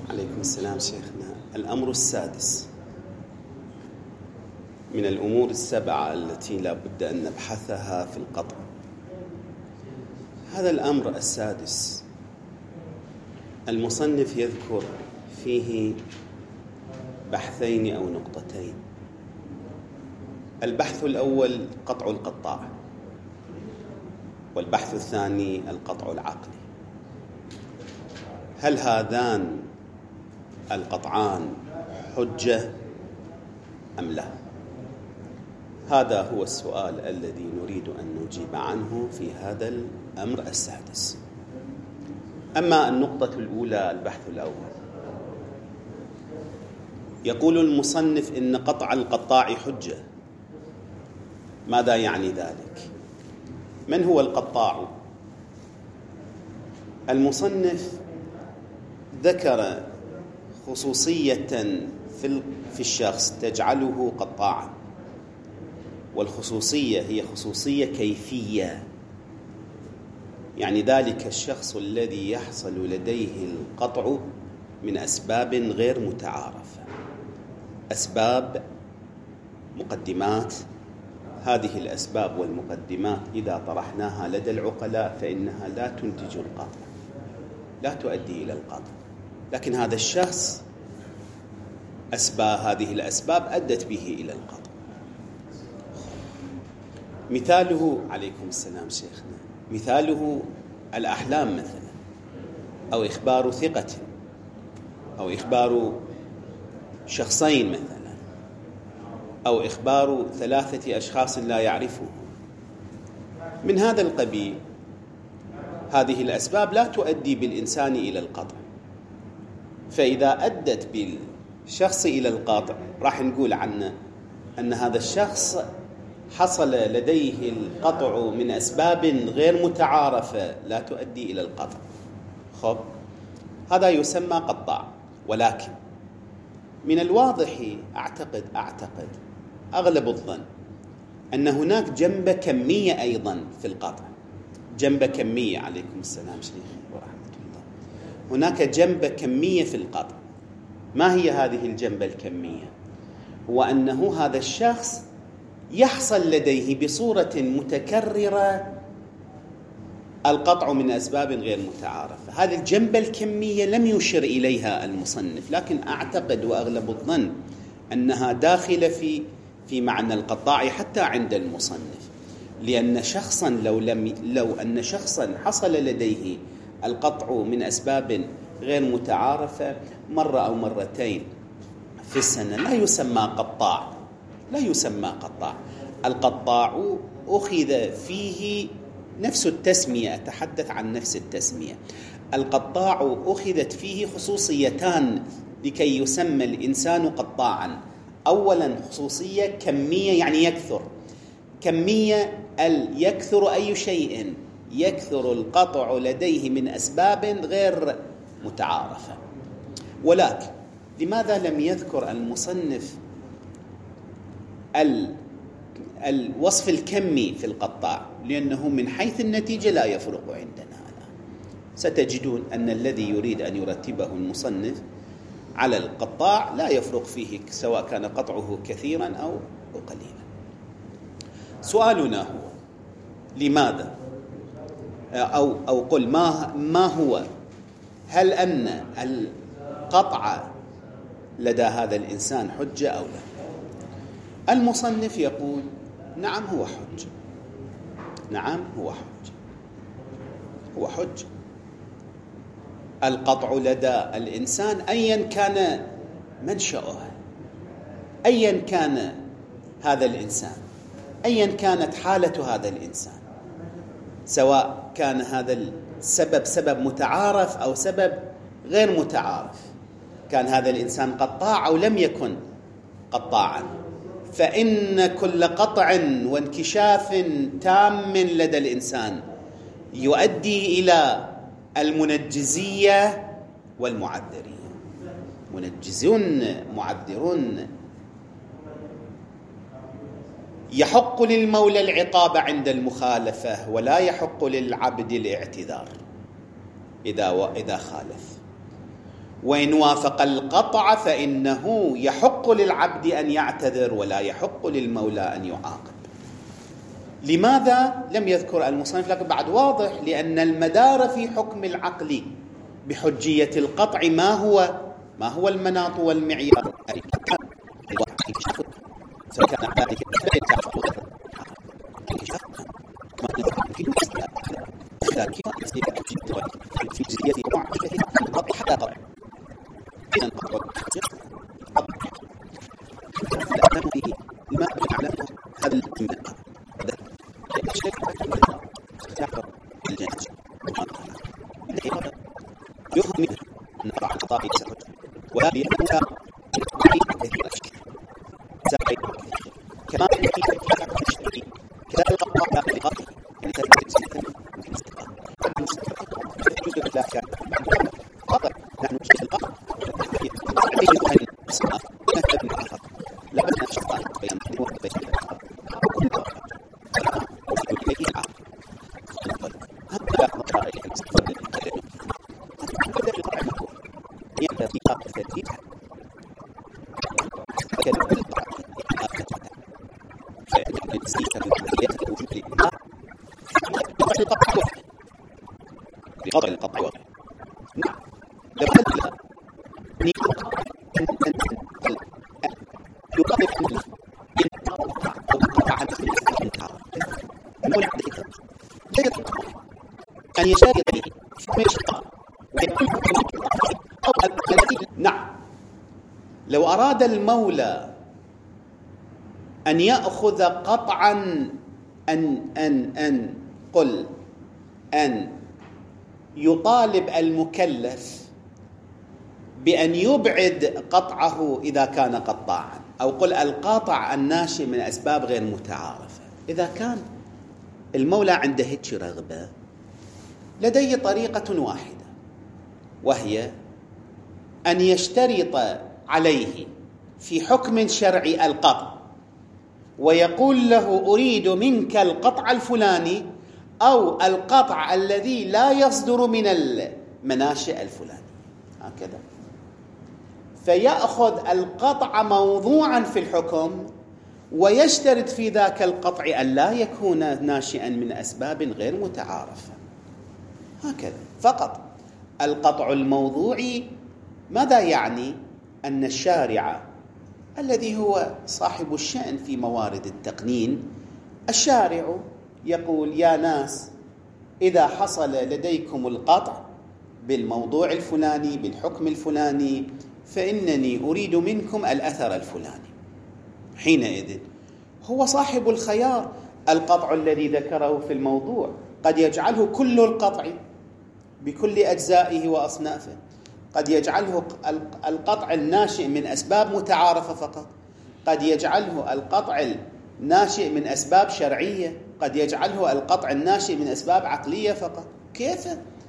عليكم السلام شيخنا. الأمر السادس من الأمور السبعة التي لا بد أن نبحثها في القطع. هذا الأمر السادس المصنف يذكر فيه بحثين أو نقطتين. البحث الأول قطع القطاع، والبحث الثاني القطع العقلي. هل هذان القطعان حجة أم لا؟ هذا هو السؤال الذي نريد أن نجيب عنه في هذا الأمر السادس. أما النقطة الأولى، البحث الأول، يقول المصنف إن قطع القطاع حجة. ماذا يعني ذلك؟ من هو القطاع؟ المصنف ذكر خصوصية في الشخص تجعله قطاعا، والخصوصية هي خصوصية كيفية، يعني ذلك الشخص الذي يحصل لديه القطع من أسباب غير متعارفة، أسباب مقدمات. هذه الأسباب والمقدمات إذا طرحناها لدى العقلاء فإنها لا تنتج القطع، لا تؤدي إلى القطع، لكن هذا الشخص هذه الأسباب أدت به إلى القطع. مثاله، عليكم السلام شيخنا، مثاله الأحلام مثلا، أو إخبار ثقة، أو إخبار شخصين مثلا، أو إخبار 3 أشخاص لا يعرفهم. من هذا القبيل هذه الأسباب لا تؤدي بالإنسان إلى القطع، فإذا أدت بالشخص إلى القطع راح نقول عنه أن هذا الشخص حصل لديه القطع من أسباب غير متعارفة لا تؤدي إلى القطع. خب، هذا يسمى قطاع. ولكن من الواضح أعتقد أغلب الظن أن هناك جنبة كمية أيضا في القطع، جنبة كمية. عليكم السلام شيخ ورحمة الله. هناك جنبة كمية في القطع. ما هي هذه الجنبة الكمية؟ هو أنه هذا الشخص يحصل لديه بصورة متكررة القطع من أسباب غير متعارفة. هذه الجنبة الكمية لم يشر إليها المصنف، لكن أعتقد وأغلب الظن أنها داخلة في معنى القطاع حتى عند المصنف، لأن شخصا لو أن شخصا حصل لديه القطع من أسباب غير متعارفة مرة أو مرتين في السنة لا يسمى قطاع، لا يسمى قطاع. القطاع أخذ فيه نفس التسمية، أتحدث عن نفس التسمية. القطاع أخذت فيه خصوصيتان لكي يسمى الإنسان قطاعا. أولا خصوصية كمية، يعني يكثر. كمية يكثر أي شيء، يكثر القطع لديه من أسباب غير متعارفة. ولكن لماذا لم يذكر المصنف الوصف الكمي في القطاع؟ لأنه من حيث النتيجة لا يفرق عندنا الآن. ستجدون أن الذي يريد أن يرتبه المصنف على القطاع لا يفرق فيه سواء كان قطعه كثيرا أو قليلا. سؤالنا هو لماذا، أو قل ما هو، هل أن القطع لدى هذا الإنسان حجة أو لا؟ المصنف يقول نعم هو حجة، نعم هو حجة، هو حجة. القطع لدى الإنسان أيا كان منشأه، أيا كان هذا الإنسان، أيا كانت حالة هذا الإنسان، سواء كان هذا السبب سبب متعارف أو سبب غير متعارف، كان هذا الإنسان قطاع أو لم يكن قطاعا، فإن كل قطع وانكشاف تام لدى الإنسان يؤدي إلى المنجزية والمعذرية. منجزون معذرون. يحق للمولى العقاب عند المخالفة، ولا يحق للعبد الاعتذار إذا خالف. وإن وافق القطع فإنه يحق للعبد أن يعتذر ولا يحق للمولى أن يعاقب. لماذا لم يذكر المصنف؟ لكن بعد واضح، لأن المدار في حكم العقل بحجية القطع ما هو المناط والمعيار. نعم، لو أراد المولى أن يأخذ قطعا أن يطالب المكلف بأن يبعد قطعه إذا كان قطاعا، أو قل القاطع الناشئ من أسباب غير متعارفة، إذا كان المولى عنده هيك رغبة، لديه طريقة واحدة، وهي أن يشترط عليه في حكم شرعي القطع، ويقول له أريد منك القطع الفلاني أو القطع الذي لا يصدر من المناشئ الفلاني، هكذا. فيأخذ القطع موضوعا في الحكم ويشترط في ذاك القطع أن لا يكون ناشئا من أسباب غير متعارفة، هكذا فقط. القطع الموضوعي ماذا يعني؟ أن الشارع الذي هو صاحب الشأن في موارد التقنين، الشارع يقول يا ناس، إذا حصل لديكم القطع بالموضوع الفلاني بالحكم الفلاني فإنني أريد منكم الأثر الفلاني. حينئذ هو صاحب الخيار. القطع الذي ذكره في الموضوع قد يجعله كل القطع بكل أجزائه وأصنافه، قد يجعله القطع الناشئ من أسباب متعارفة فقط، قد يجعله القطع الناشئ من أسباب شرعية، قد يجعله القطع الناشئ من أسباب عقلية فقط. كيف؟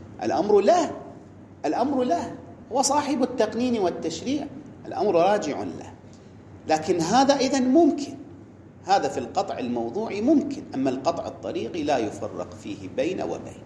الأمر له، هو صاحب التقنين والتشريع، الأمر راجع له. لكن هذا إذن ممكن، هذا في القطع الموضوعي ممكن، أما القطع الطريقي لا يفرق فيه بين وبين.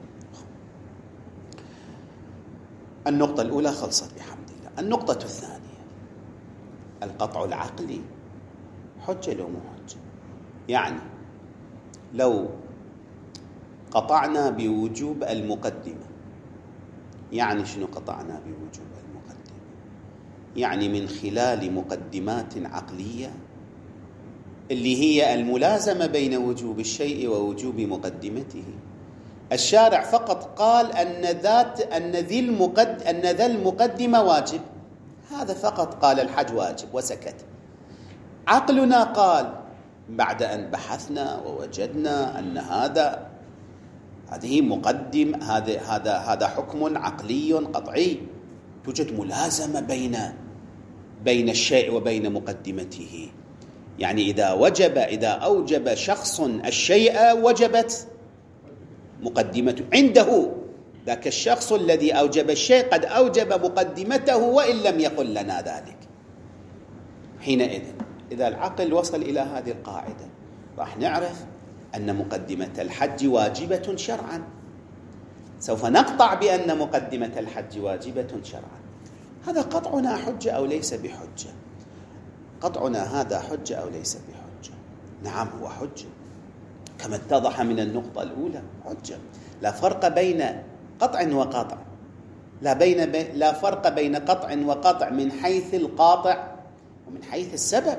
النقطة الأولى خلصت بحمد الله. النقطة الثانية، القطع العقلي حجة لو مو حجة. يعني لو قطعنا بوجوب المقدمة، يعني شنو قطعنا بوجوب المقدمة؟ يعني من خلال مقدمات عقلية اللي هي الملازمة بين وجوب الشيء ووجوب مقدمته. الشارع فقط قال أن ذا المقدمة واجب، هذا فقط قال الحج واجب وسكت. عقلنا قال بعد أن بحثنا ووجدنا أن هذه مقدم، هذا حكم عقلي قطعي، توجد ملازمة بين الشيء وبين مقدمته. يعني إذا أوجب شخص الشيء وجبت مقدمته عنده، ذاك الشخص الذي أوجب الشيء قد أوجب مقدمته وإن لم يقل لنا ذلك. حينئذ إذا العقل وصل إلى هذه القاعدة راح نعرف أن مقدمة الحج واجبة شرعا، سوف نقطع بأن مقدمة الحج واجبة شرعا. هذا قطعنا حجة أو ليس بحجة؟ قطعنا هذا حجة أو ليس بحجة؟ نعم هو حجة، كما اتضح من النقطة الأولى حجة. لا فرق بين قطع وقطع، لا فرق بين قطع وقطع من حيث القاطع ومن حيث السبب،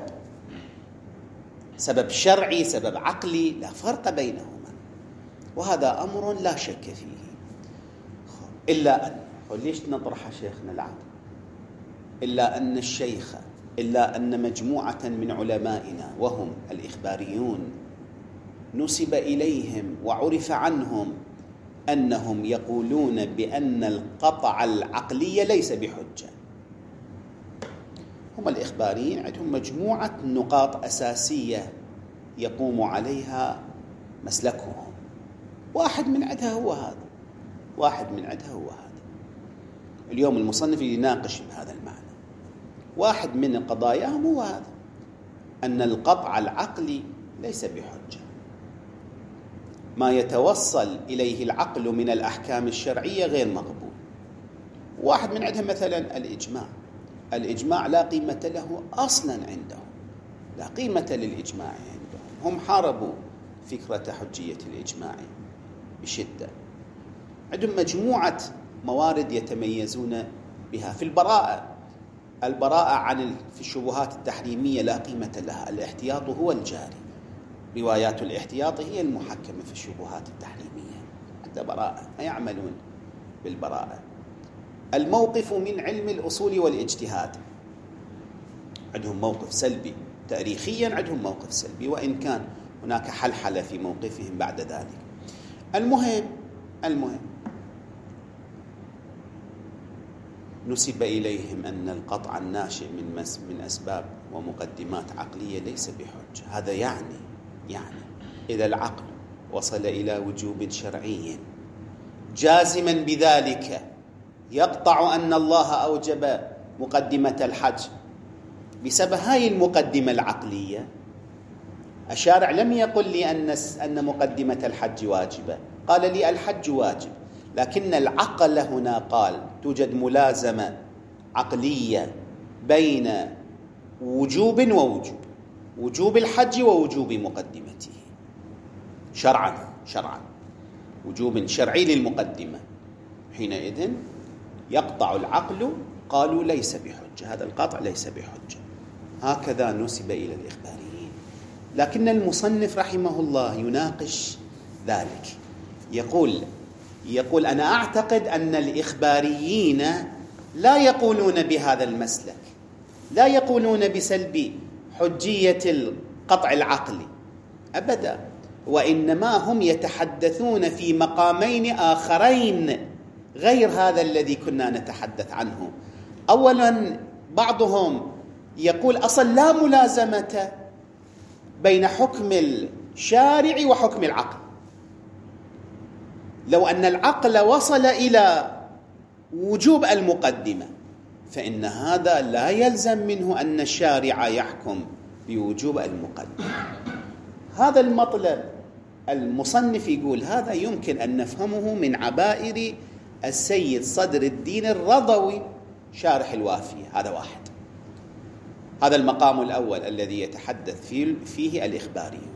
سبب شرعي سبب عقلي، لا فرق بينهما، وهذا أمر لا شك فيه. إلا أن ليش نطرح شيخنا العقل؟ إلا أن مجموعة من علمائنا وهم الإخباريون نسب إليهم وعرف عنهم أنهم يقولون بأن القطع العقلي ليس بحجة. هم الإخباريين عندهم مجموعة نقاط أساسية يقوم عليها مسلكهم، واحد من عندها هو هذا. اليوم المصنف يناقش بهذا المعنى، واحد من قضاياهم هو هذا، أن القطع العقلي ليس بحجة. ما يتوصل إليه العقل من الأحكام الشرعية غير مقبول. واحد من عندهم مثلا الإجماع لا قيمة له أصلا عندهم، لا قيمة للإجماع عندهم. هم حاربوا فكرة حجية الإجماع بشدة. عندهم مجموعة موارد يتميزون بها في البراءة في الشبهات التحريمية لا قيمة لها. الاحتياط هو الجاري، روايات الاحتياط هي المحكمة في الشبهات التحريمية، حتى براءة ما يعملون بالبراءة. الموقف من علم الأصول والاجتهاد عندهم موقف سلبي، تاريخيا عندهم موقف سلبي، وإن كان هناك حلحلة في موقفهم بعد ذلك. المهم نسب إليهم أن القطع الناشئ من أسباب ومقدمات عقلية ليس بحجة. هذا يعني إذا العقل وصل إلى وجوب شرعي جازما بذلك يقطع أن الله أوجب مقدمة الحج بسبب هاي المقدمة العقلية. الشارع لم يقل لي أن مقدمة الحج واجبة، قال لي الحج واجب، لكن العقل هنا قال توجد ملازمة عقلية بين وجوب ووجوب، وجوب الحج ووجوب مقدمته شرعا وجوب شرعي للمقدمة. حينئذ يقطع العقل، قالوا ليس بحجة، هذا القطع ليس بحجة. هكذا نسب إلى الإخباريين. لكن المصنف رحمه الله يناقش ذلك، يقول أنا أعتقد أن الإخباريين لا يقولون بهذا المسلك، لا يقولون بسلب حجية القطع العقلي أبدا، وإنما هم يتحدثون في مقامين آخرين غير هذا الذي كنا نتحدث عنه. أولا بعضهم يقول أصلا لا ملازمة بين حكم الشارع وحكم العقل. لو أن العقل وصل إلى وجوب المقدمة فإن هذا لا يلزم منه أن الشارع يحكم بوجوب المقدمة. هذا المطلب المصنف يقول هذا يمكن أن نفهمه من عبائر السيد صدر الدين الرضوي شارح الوافية. هذا واحد، هذا المقام الأول الذي يتحدث فيه الإخباريون.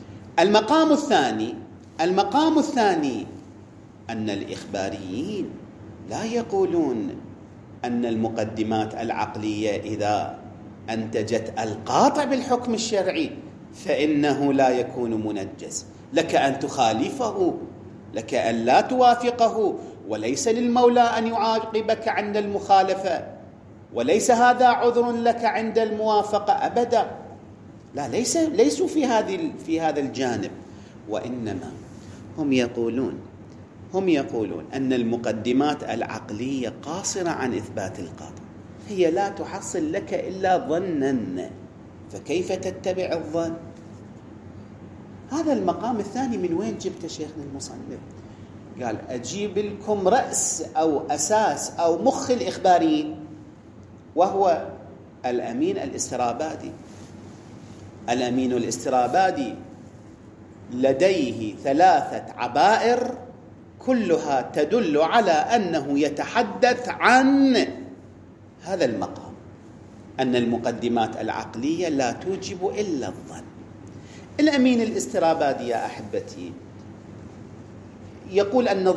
المقام الثاني أن الإخباريين لا يقولون أن المقدمات العقلية إذا أنتجت القاطع بالحكم الشرعي فإنه لا يكون منجز، لك أن تخالفه، لك أن لا توافقه، وليس للمولى أن يعاقبك عند المخالفة، وليس هذا عذر لك عند الموافقة أبدا. لا، ليسوا في هذا الجانب، وإنما هم يقولون أن المقدمات العقلية قاصرة عن إثبات القطع، هي لا تحصل لك إلا ظنا، فكيف تتبع الظن؟ هذا المقام الثاني من وين جبت شيخنا المصنف؟ قال أجيب لكم رأس أو أساس أو مخ الإخباريين، وهو الأمين الاسترابادي. الأمين الاسترابادي لديه 3 عبائر كلها تدل على أنه يتحدث عن هذا المقام، أن المقدمات العقلية لا توجب إلا الظن. الأمين الاسترابادي يا أحبتي يقول أن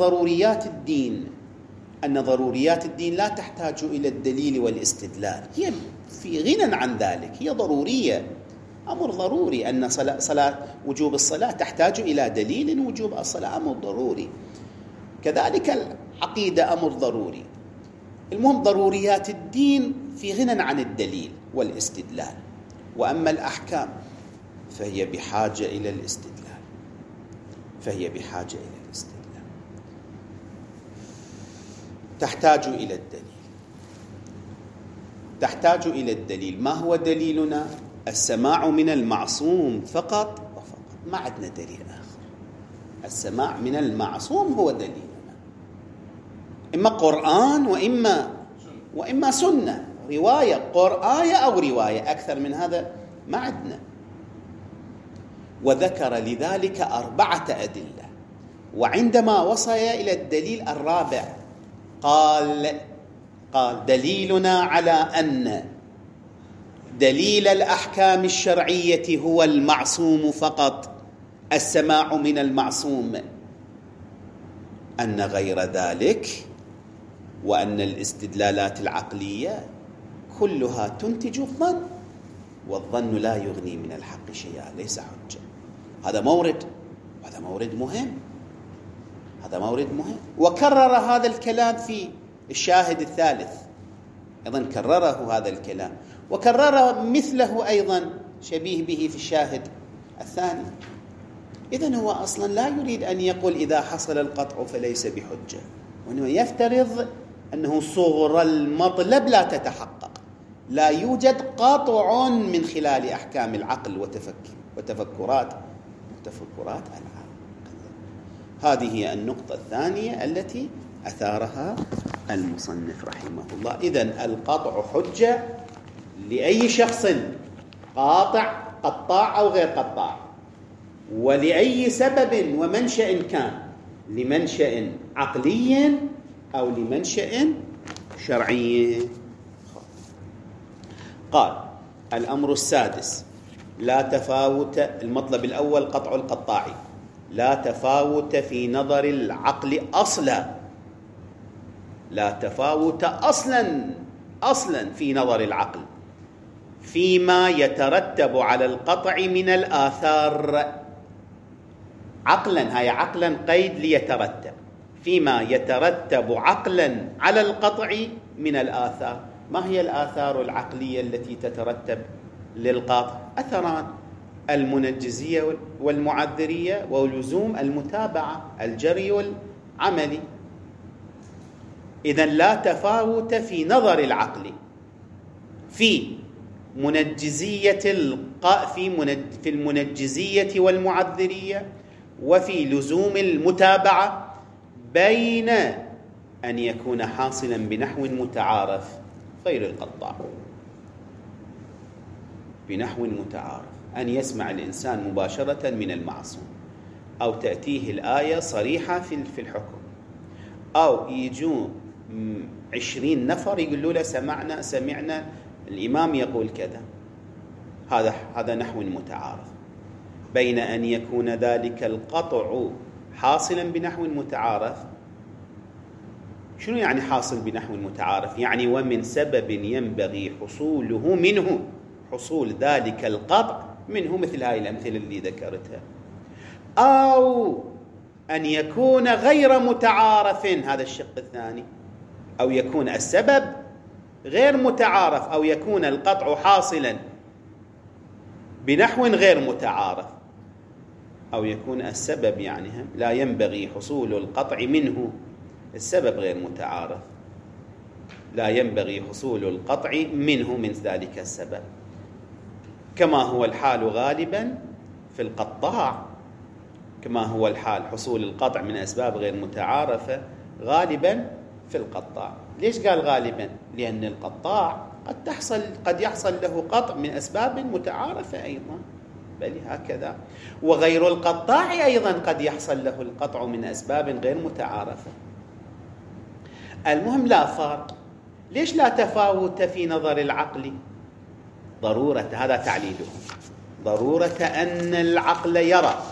ضروريات الدين لا تحتاج إلى الدليل والاستدلال، هي في غنى عن ذلك، هي ضرورية، أمر ضروري. أن وجوب الصلاة تحتاج إلى دليل، وجوب الصلاة أمر ضروري، كذلك العقيدة أمر ضروري. المهم ضروريات الدين في غنى عن الدليل والاستدلال، وأما الأحكام فهي بحاجة إلى الاستدلال، تحتاج إلى الدليل. ما هو دليلنا؟ السماع من المعصوم فقط وفقط، ما عندنا دليل آخر. السماع من المعصوم هو دليلنا، إما قرآن وإما سنة، رواية آية أو رواية، أكثر من هذا ما عندنا. وذكر لذلك 4 أدلة، وعندما وصل إلى الدليل الرابع قال دليلنا على أن دليل الأحكام الشرعية هو المعصوم فقط، السماع من المعصوم، أن غير ذلك وأن الاستدلالات العقلية كلها تنتج الظن، والظن لا يغني من الحق شيئا، ليس حجة. هذا مورد مهم، وكرر هذا الكلام في الشاهد الثالث، أيضا كرره هذا الكلام، وكرر مثله أيضا شبيه به في الشاهد الثاني. إذن هو أصلا لا يريد أن يقول إذا حصل القطع فليس بحجة، وإنه يفترض أنه صغر المطلب لا تتحقق، لا يوجد قطع من خلال أحكام العقل وتفكرات العقل. هذه هي النقطة الثانية التي أثارها المصنف رحمه الله. إذن القطع حجة لأي شخص قطاع أو غير قطاع، ولأي سبب ومنشأ كان، لمنشأ عقلي أو لمنشأ شرعي. قال الأمر السادس لا تفاوت، المطلب الأول قطع القطاعي، لا تفاوت في نظر العقل أصلا، لا تفاوت أصلا في نظر العقل فيما يترتب على القطع من الآثار. عقلا، هاي عقلا قيد ليترتب، فيما يترتب عقلا على القطع من الآثار. ما هي الآثار العقلية التي تترتب للقطع؟ أثران: المنجزية والمعذرية، ولزوم المتابعة، الجري والعملي. إذن لا تفاوت في نظر العقل في في المنجزية والمعذرية وفي لزوم المتابعة بين أن يكون حاصلا بنحو متعارف غير القطاع، بنحو متعارف، أن يسمع الإنسان مباشرة من المعصوم، أو تأتيه الآية صريحة في الحكم، أو يجون 20 نفر يقولوا له سمعنا الإمام يقول كذا. هذا نحو متعارف. بين أن يكون ذلك القطع حاصلا بنحو متعارف. شنو يعني حاصل بنحو متعارف؟ يعني ومن سبب ينبغي حصوله منه، حصول ذلك القطع منه، مثل هاي الأمثلة اللي ذكرتها. أو أن يكون غير متعارف، هذا الشق الثاني، أو يكون السبب غير متعارف، أو يكون القطع حاصلا بنحو غير متعارف، أو يكون السبب يعني لا ينبغي حصول القطع منه، السبب غير متعارف، لا ينبغي حصول القطع منه من ذلك السبب، كما هو الحال غالبا في القطاع، كما هو الحال حصول القطع من أسباب غير متعارفة غالبا في القطاع. ليش قال غالبا؟ لأن القطاع قد يحصل له قطع من أسباب متعارفة أيضا، بل هكذا، وغير القطاع أيضا قد يحصل له القطع من أسباب غير متعارفة. المهم لا فرق، ليش لا تفاوت في نظر العقل؟ ضرورة، هذا تعليله، ضرورة أن العقل يرى،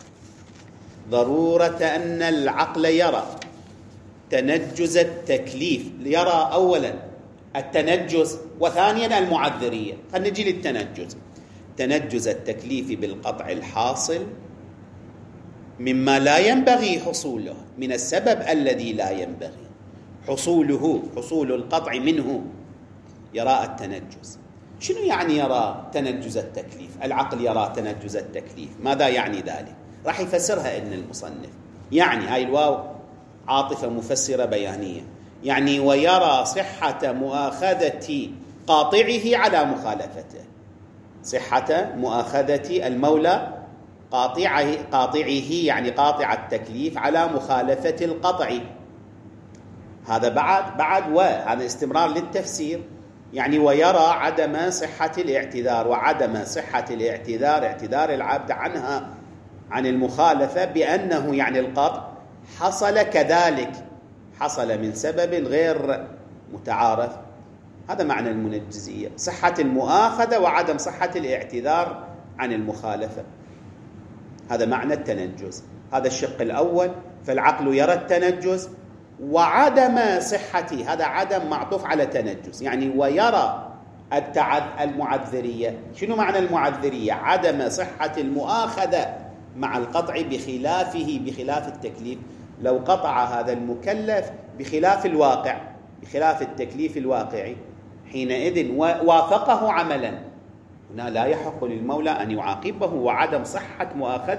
ضرورة أن العقل يرى تنجز التكليف، يرى أولا التنجز وثانيا المعذرية. خلينا نجي للتنجز. تنجز التكليف بالقطع الحاصل مما لا ينبغي حصوله، من السبب الذي لا ينبغي حصوله، حصول القطع منه، يرى التنجز. شنو يعني يرى تنجز التكليف؟ العقل يرى تنجز التكليف، ماذا يعني ذلك؟ راح يفسرها ابن المصنف. يعني هاي الواو عاطفة مفسرة بيانية، يعني يعني صحة مؤاخذة قاطعه على مخالفته، صحة مؤاخذة المولى قاطعه يعني قاطع التكليف على مخالفة القطع. هذا بعد وهذا استمرار للتفسير، يعني ويرى عدم صحة الاعتذار، وعدم صحة الاعتذار اعتذار العبد عنها عن المخالفة بأنه يعني القطع حصل كذلك، حصل من سبب غير متعارف. هذا معنى المنجزية، صحة المؤاخذة وعدم صحة الاعتذار عن المخالفة، هذا معنى التنجز. هذا الشق الأول، فالعقل يرى التنجز وعدم صحته، هذا عدم معطوف على تنجز، يعني ويرى المعذرية. شنو معنى المعذرية؟ عدم صحة المؤاخذة مع القطع بخلاف التكليف. لو قطع هذا المكلف بخلاف الواقع، بخلاف التكليف الواقعي، حينئذ وافقه عملا، هنا لا يحق للمولى أن يعاقبه. وعدم صحة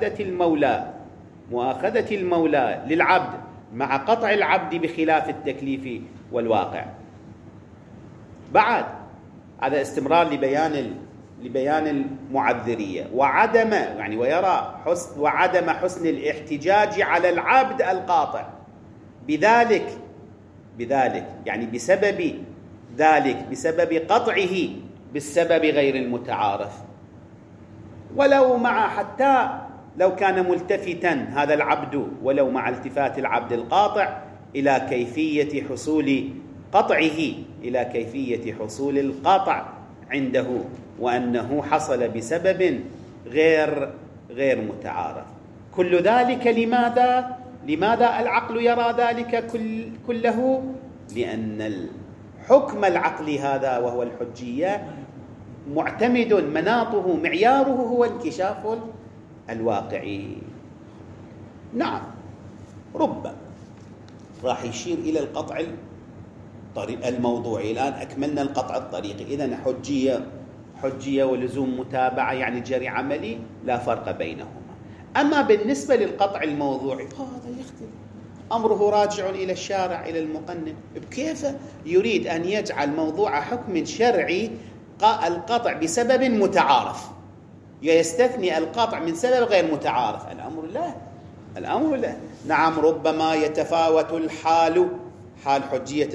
مؤاخذة المولى للعبد مع قطع العبد بخلاف التكليف والواقع. بعد هذا استمرار لبيان المعذرية. وعدم يعني ويرى وعدم حسن الاحتجاج على العبد القاطع بذلك يعني بسبب ذلك، بسبب قطعه بالسبب غير المتعارف، ولو مع حتى لو كان ملتفتا هذا العبد، ولو مع التفات العبد القاطع إلى كيفية حصول قطعه، إلى كيفية حصول القطع عنده، وأنه حصل بسبب غير متعارف. كل ذلك لماذا العقل يرى ذلك كله؟ لأن الحكم العقلي هذا وهو الحجية معتمد، مناطه معياره هو انكشاف الواقعي. نعم، ربما راح يشير إلى القطع الموضوعي. الآن أكملنا القطع الطريقي، إذن حجية ولزوم متابعة يعني جري عملي، لا فرق بينهما. أما بالنسبة للقطع الموضوعي هذا يختلف، أمره راجع إلى الشارع، إلى المقنن، بكيف يريد أن يجعل موضوع حكم شرعي القطع بسبب متعارف، يستثني القطع من سبب غير متعارف. الأمر لا. نعم، ربما يتفاوت الحال، حال حجية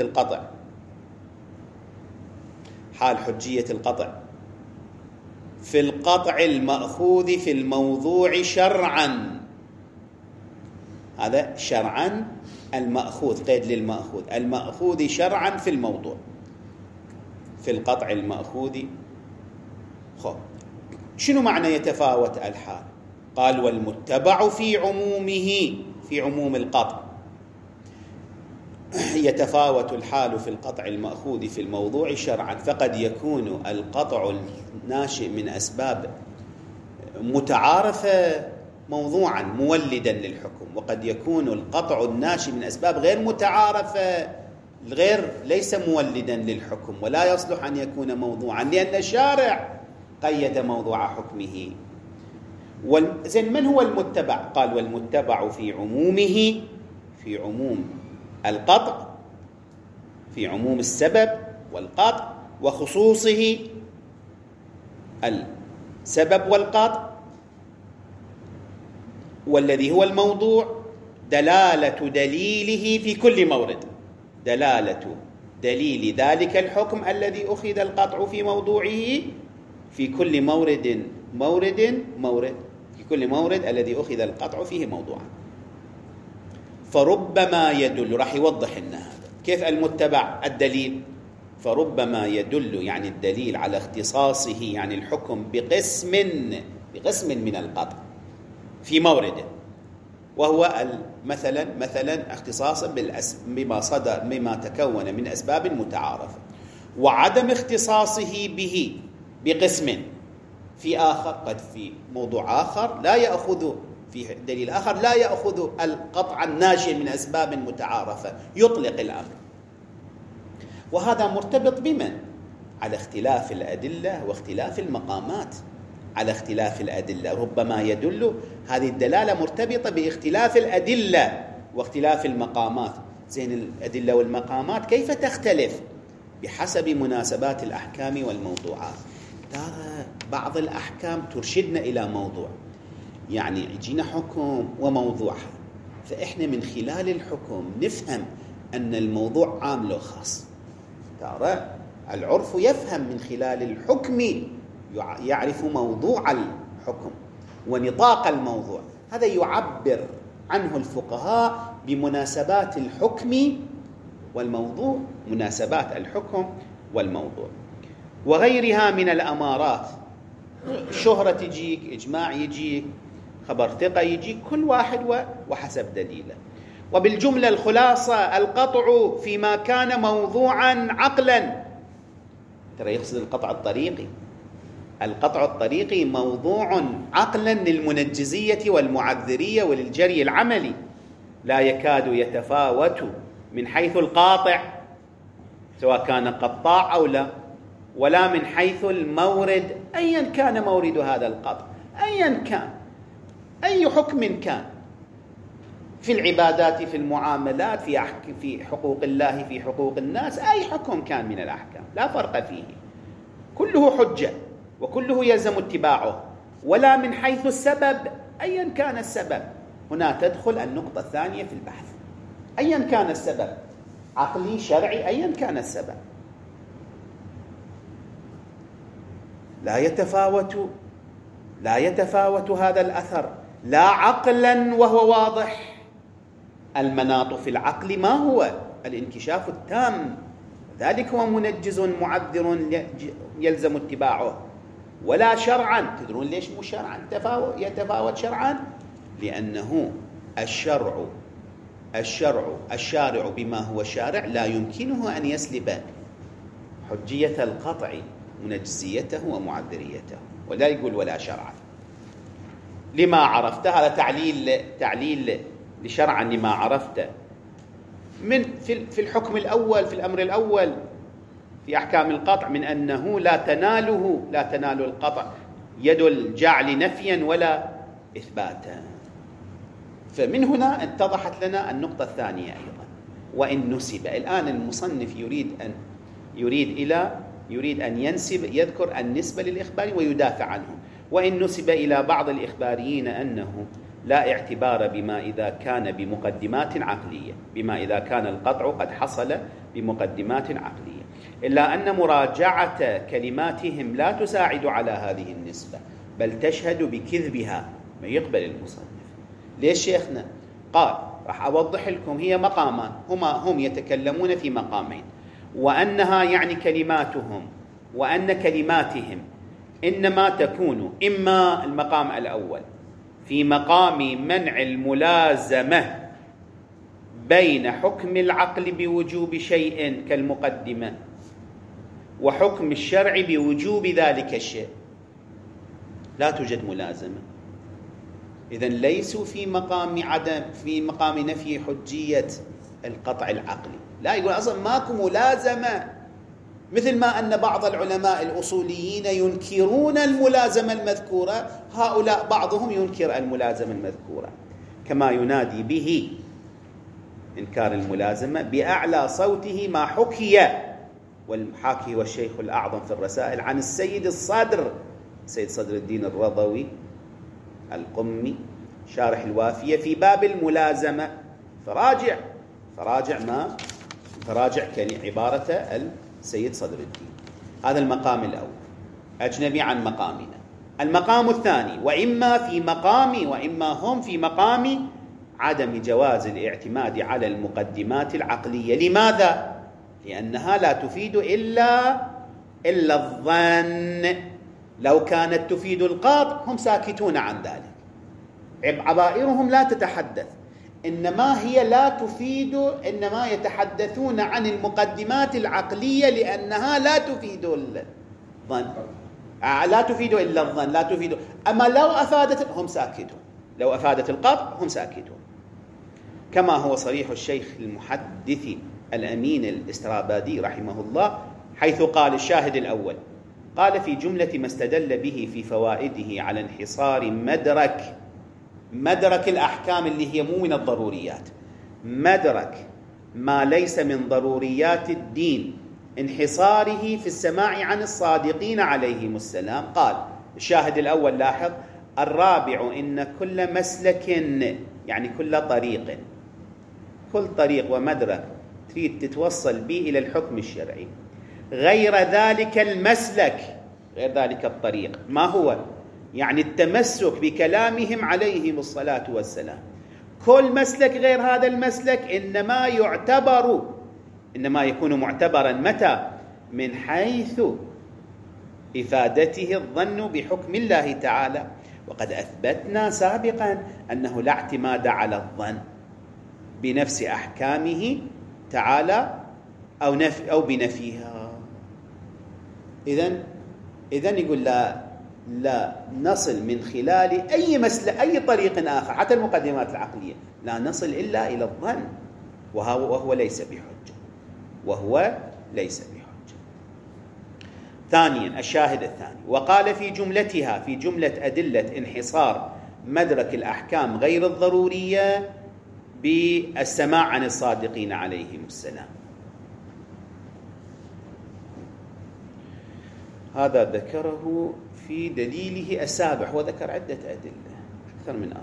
القطع في القطع المأخوذ في الموضوع شرعا. هذا شرعا المأخوذ، قيد للمأخوذ، المأخوذ شرعا في الموضوع، في القطع المأخوذ. شنو معنى يتفاوت الحال؟ قال والمتبع في عمومه، في عموم القطع. يتفاوت الحال في القطع المأخوذ في الموضوع شرعا، فقد يكون القطع الناشئ من أسباب متعارفة موضوعا مولدا للحكم، وقد يكون القطع الناشئ من أسباب غير متعارفة ليس مولدا للحكم، ولا يصلح أن يكون موضوعا، لأن الشارع قيد موضوع حكمه. من هو المتبع؟ قال والمتبع في عمومه، في عموم القطع، في عموم السبب والقطع، وخصوصه السبب والقطع، والذي هو الموضوع دلالة دليله في كل مورد، دلالة دليل ذلك الحكم الذي أخذ القطع في موضوعه في كل مورد في كل مورد الذي أخذ القطع فيه موضوعا. فربما يدل، راح يوضح لنا هذا كيف المتبع الدليل، فربما يدل يعني الدليل على اختصاصه يعني الحكم بقسم من القطع في مورده، وهو مثلا اختصاصا بما تكون من أسباب متعارفة، وعدم اختصاصه به بقسم في آخر، قد في موضوع آخر لا يأخذ، في دليل آخر لا يأخذ القطع الناشئ من أسباب متعارفة، يطلق الأمر. وهذا مرتبط بمن؟ على اختلاف الأدلة واختلاف المقامات، على اختلاف الأدلة. ربما يدل هذه الدلالة مرتبطة باختلاف الأدلة واختلاف المقامات. زين، الأدلة والمقامات كيف تختلف؟ بحسب مناسبات الأحكام والموضوعات. ترى بعض الأحكام ترشدنا إلى موضوع، يعني يجينا حكم وموضوع، فإحنا من خلال الحكم نفهم أن الموضوع عام له خاص. ترى العرف يفهم من خلال الحكم، يعرف موضوع الحكم ونطاق الموضوع، هذا يعبر عنه الفقهاء بمناسبات الحكم والموضوع، مناسبات الحكم والموضوع وغيرها من الأمارات. شهرة تجيك، إجماع يجيك، خبر ثقة يجيك، كل واحد وحسب دليله. وبالجملة الخلاصة القطع فيما كان موضوعا عقلا، ترى يقصد القطع الطريقي. القطع الطريقي موضوع عقلا للمنجزية والمعذرية وللجري العملي، لا يكاد يتفاوت من حيث القاطع سواء كان قطاع أو لا، ولا من حيث المورد أيا كان مورد هذا القطع، أيا كان أي حكم كان، في العبادات، في المعاملات، في حقوق الله، في حقوق الناس، أي حكم كان من الأحكام لا فرق فيه، كله حجة وكله يلزم اتباعه، ولا من حيث السبب أيا كان السبب. هنا تدخل النقطة الثانية في البحث، أيا كان السبب، عقلي شرعي، أيا كان السبب، لا يتفاوت هذا الأثر لا عقلا وهو واضح. المناط في العقل ما هو؟ الانكشاف التام، ذلك هو منجز معذر يلزم اتباعه. ولا شرعا، تدرون ليش مو شرعا يتفاوت شرعا؟ لأنه الشارع بما هو شارع لا يمكنه أن يسلب حجية القطع، منجزيته ومعذريته، ولا يقول ولا شرعا. لما عرفت، هذا تعليل لشرعا لما عرفت من في الحكم الأول، في الأمر الأول في أحكام القطع، من أنه لا تنال القطع يد الجعل نفيا ولا إثباتا. فمن هنا اتضحت لنا النقطة الثانية أيضا. وإن نسب، الآن المصنف يريد أن يذكر النسبة للإخبار ويدافع عنه. وإن نسب إلى بعض الإخباريين أنه لا اعتبار بما إذا كان بمقدمات عقلية، بما إذا كان القطع قد حصل بمقدمات عقلية، إلا أن مراجعة كلماتهم لا تساعد على هذه النسبة، بل تشهد بكذبها، ما يقبل المصنف. ليش شيخنا؟ قال راح أوضح لكم، هي مقامان، هم يتكلمون في مقامين، وأنها يعني كلماتهم، وأن كلماتهم إنما تكون إما المقام الأول في مقام منع الملازمة بين حكم العقل بوجوب شيء كالمقدمة وحكم الشرع بوجوب ذلك الشيء، لا توجد ملازمة، إذن ليسوا في مقام نفي حجية القطع العقلي، لا يقول أصلا ماكو ملازمة، مثل ما أن بعض العلماء الأصوليين ينكرون الملازمة المذكورة، هؤلاء بعضهم ينكر الملازمة المذكورة، كما ينادي به إنكار الملازمة بأعلى صوته ما حكي، والحاكي والشيخ الأعظم في الرسائل عن السيد الصدر الدين الرضوي القمي شارح الوافية في باب الملازمة، فراجع عبارة السيد صدر الدين. هذا المقام الأول أجنبي عن مقامنا. المقام الثاني، وإما هم في مقام عدم جواز الاعتماد على المقدمات العقلية. لماذا؟ لأنها لا تفيد إلا الظن. لو كانت تفيد القطع هم ساكتون عن ذلك، عبائرهم لا تتحدث، إنما هي لا تفيد، إنما يتحدثون عن المقدمات العقلية لأنها لا تفيد الظن، لا تفيد إلا الظن، لا تفيد. أما لو أفادت هم ساكتون، لو أفادت القطع هم ساكتون، كما هو صريح الشيخ المحدث الأمين الاسترابادي رحمه الله، حيث قال الشاهد الأول، قال في جملة ما استدل به في فوائده على انحصار مدرك الأحكام اللي هي مو من الضروريات، مدرك ما ليس من ضروريات الدين، انحصاره في السماع عن الصادقين عليهم السلام. قال الشاهد الأول، لاحظ، الرابع إن كل مسلك، يعني كل طريق، كل طريق ومدرك تريد تتوصل به إلى الحكم الشرعي، غير ذلك المسلك، غير ذلك الطريق، ما هو؟ يعني التمسك بكلامهم عليهم الصلاة والسلام. كل مسلك غير هذا المسلك إنما يكون معتبرا متى؟ من حيث إفادته الظن بحكم الله تعالى، وقد أثبتنا سابقا أنه لا اعتماد على الظن بنفس أحكامه تعالى أو بنفيها. إذن يقول لا نصل من خلال أي طريق آخر، حتى المقدمات العقلية، لا نصل إلا إلى الظن، وهو ليس بحجة. ثانيا، الشاهد الثاني، وقال في جملتها، في جملة أدلة انحصار مدرك الأحكام غير الضرورية بالسماع عن الصادقين عليهم السلام. هذا ذكره في دليله السابع، وذكر عدة أدلة، أكثر من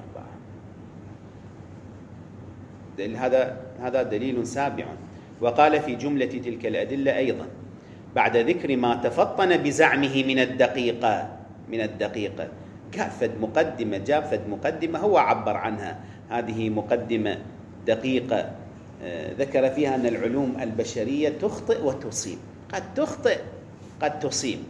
4. هذا دليل سابع. وقال في جملة تلك الأدلة أيضا، بعد ذكر ما تفطن بزعمه من الدقيقة، جاب فد مقدمة هو عبر عنها، هذه مقدمة دقيقة، ذكر فيها أن العلوم البشرية تخطئ وتصيب، قد تخطئ قد تصيب،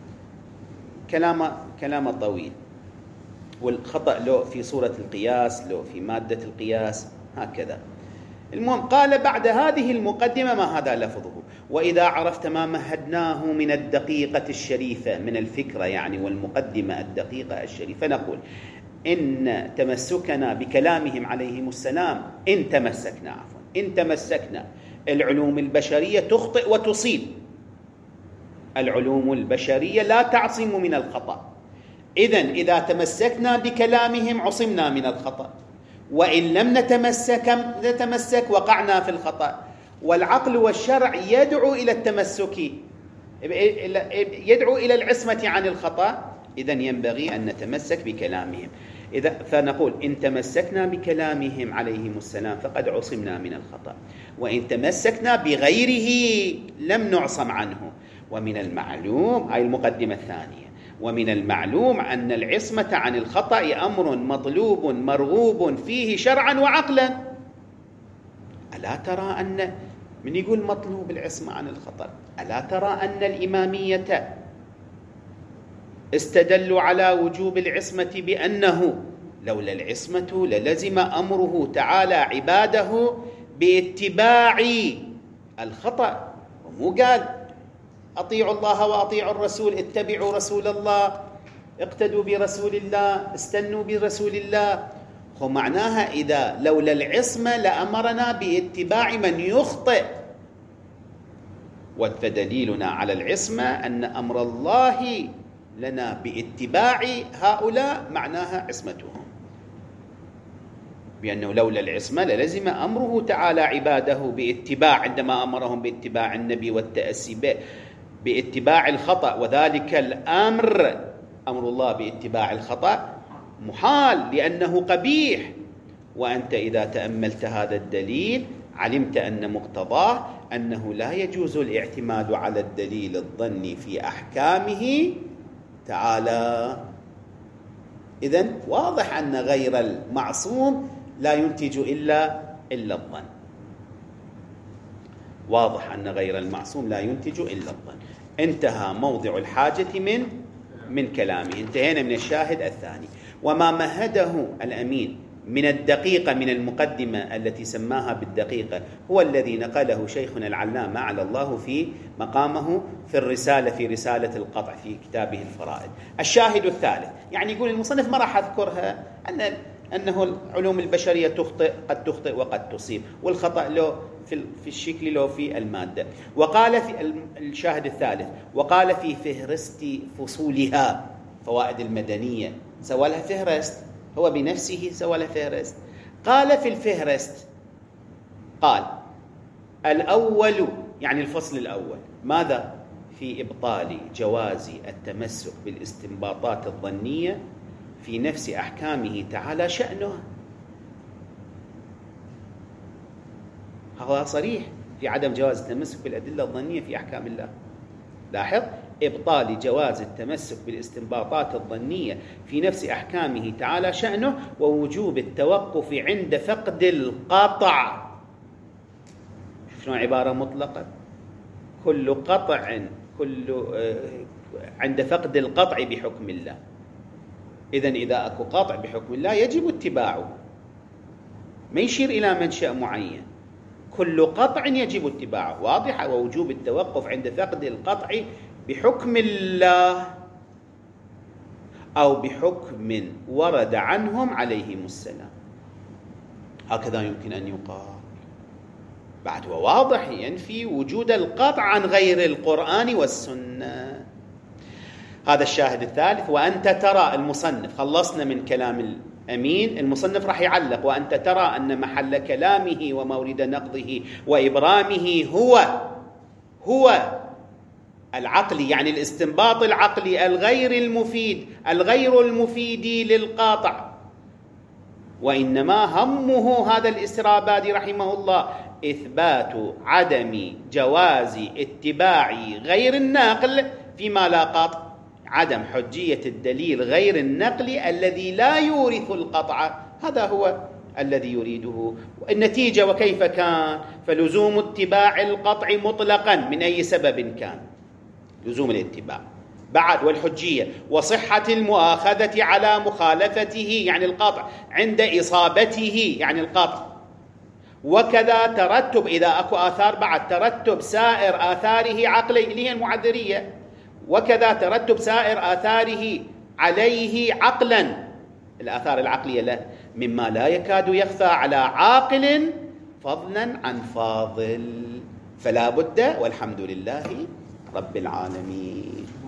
كلام طويل، والخطأ له في صورة القياس، له في مادة القياس، هكذا. المهم، قال بعد هذه المقدمة ما هذا لفظه، وإذا عرفت ما مهدناه من الدقيقة الشريفة، من الفكرة يعني، والمقدمة الدقيقة الشريفة، نقول إن تمسكنا بكلامهم عليهم السلام، إن تمسكنا العلوم البشرية تخطئ وتصيب، العلوم البشرية لا تعصم من الخطأ، إذا تمسكنا بكلامهم عصمنا من الخطأ، وإن لم نتمسك وقعنا في الخطأ. والعقل والشرع يدعو إلى التمسك، يدعو إلى العصمة عن الخطأ، إذن ينبغي أن نتمسك بكلامهم. فنقول إن تمسكنا بكلامهم عليهم السلام فقد عصمنا من الخطأ، وإن تمسكنا بغيره لم نعصم عنه. ومن المعلوم، أي المقدمة الثانية، ومن المعلوم أن العصمة عن الخطأ أمر مطلوب مرغوب فيه شرعا وعقلا. ألا ترى أن من يقول مطلوب العصمة عن الخطأ، ألا ترى أن الإمامية استدلوا على وجوب العصمة بأنه لولا العصمة للزم أمره تعالى عباده باتباع الخطأ، ومو قال أطيعوا الله وأطيعوا الرسول، اتبعوا رسول الله، اقتدوا برسول الله، استنوا برسول الله. معناها إذا لولا العصمة لأمرنا باتباع من يخطئ، فدليلنا على العصمة أن أمر الله لنا باتباع هؤلاء معناها عصمتهم، بأنه لولا العصمة للزم أمره تعالى عباده باتباع، عندما أمرهم باتباع النبي والتأسي باتباع الخطأ، وذلك الأمر أمر الله باتباع الخطأ محال لأنه قبيح. وأنت إذا تأملت هذا الدليل علمت أن مقتضاه أنه لا يجوز الاعتماد على الدليل الظني في أحكامه تعالى. إذن واضح أن غير المعصوم لا ينتج إلا الظن. واضح أن غير المعصوم لا ينتج إلا الظن. انتهى موضع الحاجة من كلامه، انتهينا من الشاهد الثاني. وما مهده الأمين من الدقيقة من المقدمة التي سماها بالدقيقة هو الذي نقله شيخنا العلامة أعلى الله في مقامه في الرسالة، في رسالة القطع في كتابه الفرائد. الشاهد الثالث، يعني يقول المصنف ما راح أذكرها، أنه العلوم البشرية تخطئ، قد تخطئ وقد تصيب، والخطأ له في الشكل له في المادة. وقال في الشاهد الثالث، وقال في فهرست فصولها، فوائد المدنية سوى لها فهرست، هو بنفسه سوى لها فهرست. قال في الفهرست، قال الأول يعني الفصل الأول، ماذا؟ في إبطال جواز التمسك بالاستنباطات الظنية في نفس أحكامه تعالى شأنه. هذا صريح في عدم جواز التمسك بالأدلة الظنية في أحكام الله. لاحظ، إبطال جواز التمسك بالاستنباطات الظنية في نفس أحكامه تعالى شأنه، ووجوب التوقف عند فقد القطع. شنو عبارة مطلقة؟ كل قطع، عند فقد القطع بحكم الله. إذن إذا أكو قطع بحكم الله يجب اتباعه، ما يشير إلى منشأ معين. كل قطع يجب اتباعه، واضحة. ووجوب التوقف عند فقد القطع بحكم الله أو بحكم ورد عنهم عليهم السلام، هكذا يمكن أن يقال. بعد وواضح ينفي وجود القطع عن غير القرآن والسنة. هذا الشاهد الثالث. وأنت ترى، المصنف، خلصنا من كلام الأمين، المصنف راح يعلق، وأنت ترى أن محل كلامه ومورد نقضه وإبرامه هو العقلي، يعني الاستنباط العقلي الغير المفيد للقاطع، وإنما همه هذا الإسرابادي رحمه الله إثبات عدم جواز اتباع غير الناقل فيما لا قطع، عدم حجية الدليل غير النقل الذي لا يورث القطع، هذا هو الذي يريده. النتيجة وكيف كان، فلزوم اتباع القطع مطلقا من أي سبب كان، لزوم الاتباع. بعد والحجية وصحة المؤاخذة على مخالفته يعني القطع عند إصابته يعني القطع، وكذا ترتب إذا أكو آثار، بعد ترتب سائر آثاره عقلي اللي هي المعذرية، وكذا ترتب سائر آثاره عليه عقلا، الآثار العقلية له، مما لا يكاد يخفى على عاقل فضلا عن فاضل. فلا بد، والحمد لله رب العالمين.